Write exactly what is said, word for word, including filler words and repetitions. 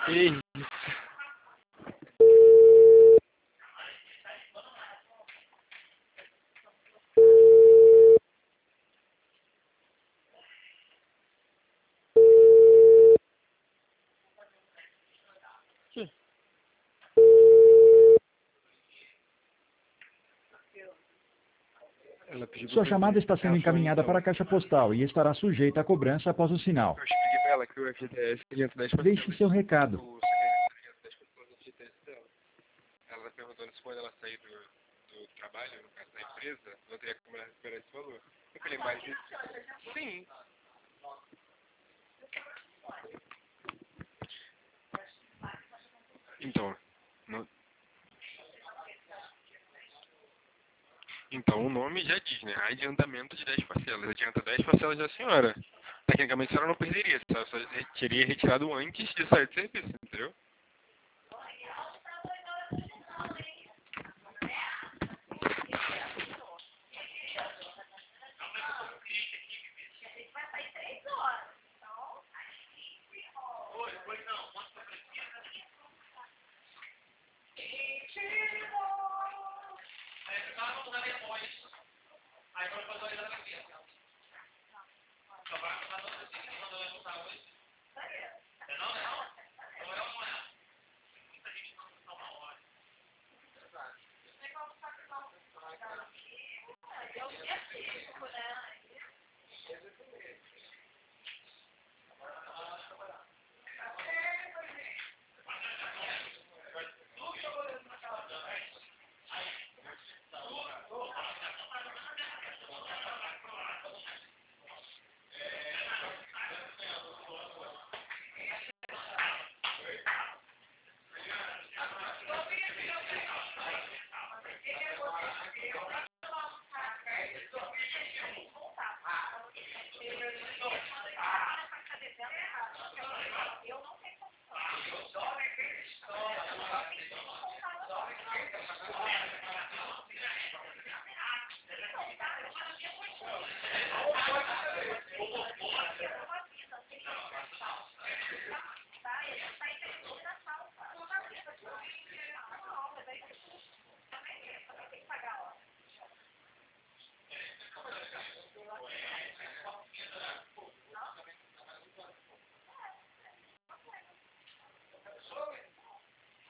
Que isso? Ela pediu pra Sua eu chamada fazer. está sendo Ela falou, encaminhada então, para a caixa postal e estará sujeita a cobrança após o sinal. eu expliquei pra ela que o F G T S adianta dez parcelas. Deixe seu recado. O C N S adianta dez parcelas do F G T S dela. Ela tá perguntando se quando ela sair do, do trabalho, no caso da empresa, não teria como ela recuperar esse valor. Eu falei, mas isso... Sim. Então, no... então, o nome já diz, né? Adiantamento de dez parcelas. Adianta dez parcelas da senhora. Tecnicamente, a senhora não perderia. A senhora só teria retirado antes de sair de serviço, entendeu?